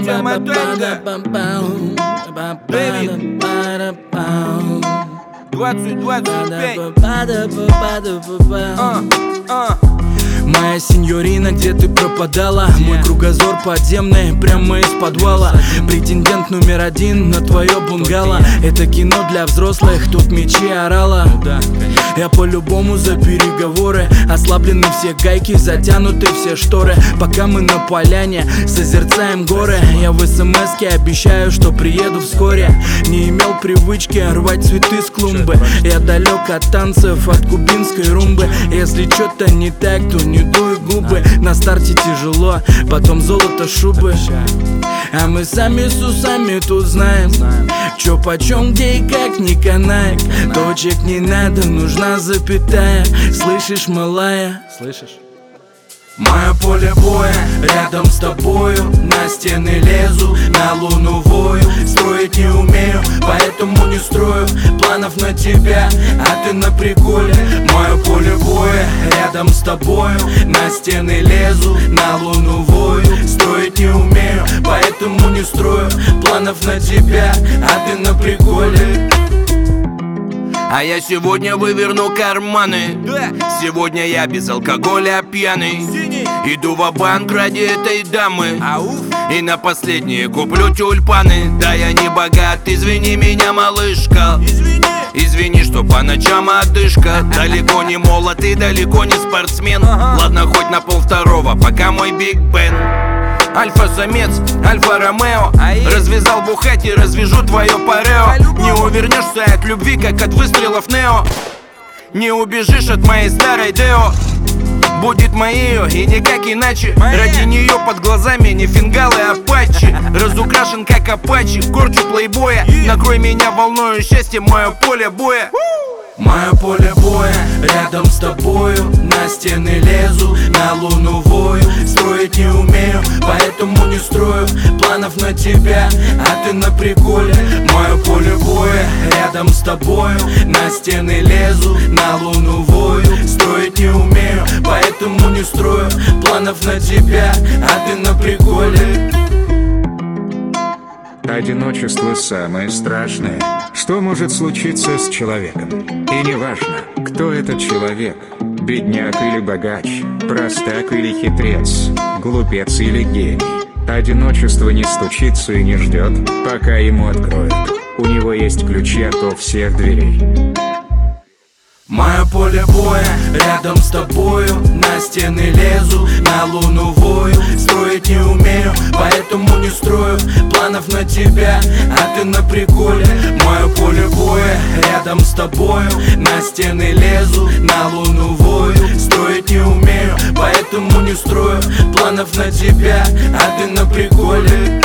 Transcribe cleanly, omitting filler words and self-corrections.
llama Тенка. Дэвид 2025. Моя сеньорина, где ты пропадала? Мой кругозор подземный, прямо из подвала. Претендент номер один на твое бунгало. Это кино для взрослых, тут мечи орала. Я по-любому за переговоры. Ослаблены все гайки, затянуты все шторы. Пока мы на поляне созерцаем горы. Я в смс-ке обещаю, что приеду вскоре. Не имел привычки рвать цветы с клумбы. Я далек от танцев, от кубинской румбы. Если что-то не так, то не дуй губы. На старте тяжело, потом золото шубы. А мы сами с усами тут знаем, чё почем, где и как не канает. Точек не надо, нужна запятая. Слышишь, малая? Слышишь? Мое поле боя рядом с тобою. На стены лезу, на луну вою. Строить не умею, поэтому не строю планов на тебя, а ты на приколе. Мое поле боя рядом с тобою. На стены лезу, на луну вою. Строить не умею, поэтому не строю планов на тебя, а ты на приколе. А я сегодня выверну карманы. Сегодня я без алкоголя пьяный. Иду ва-банк ради этой дамы. И на последние куплю тюльпаны. Да я не богат, извини меня, малышка. Извини, что по ночам одышка. Далеко не молод и далеко не спортсмен. Ладно, хоть на полвторого, пока мой Биг Бен. Альфа-самец, Альфа-Ромео. Развязал Бухати, развяжу твое парео. Не увернешься от любви, как от выстрелов Нео. Не убежишь от моей старой Део. Будет моею и никак иначе. Ради нее под глазами не фингалы, а патчи. Разукрашен как апачи, корчу плейбоя. Накрой меня волною счастья, мое поле боя. Мое поле боя рядом с тобою. На стены лезу, на луну вою. Строить не умею, поэтому не строю планов на тебя, а ты на приколе. Мое поле боя рядом с тобою. На стены лезу, на луну вою. Строить не умею, поэтому не строю планов на тебя, а ты на приколе. Одиночество самое страшное, что может случиться с человеком. И неважно, кто этот человек, бедняк или богач, простак или хитрец, глупец или гений. Одиночество не стучится и не ждет, пока ему откроют. У него есть ключи от всех дверей. Мое поле боя рядом с тобою. На стены лезу, на луну вою. Строить не умею, поэтому не строю планов на тебя, а ты на приколе. Мое поле боя рядом с тобою. На стены лезу, на луну вою. Строить не умею, поэтому не строю планов на тебя, а ты на приколе.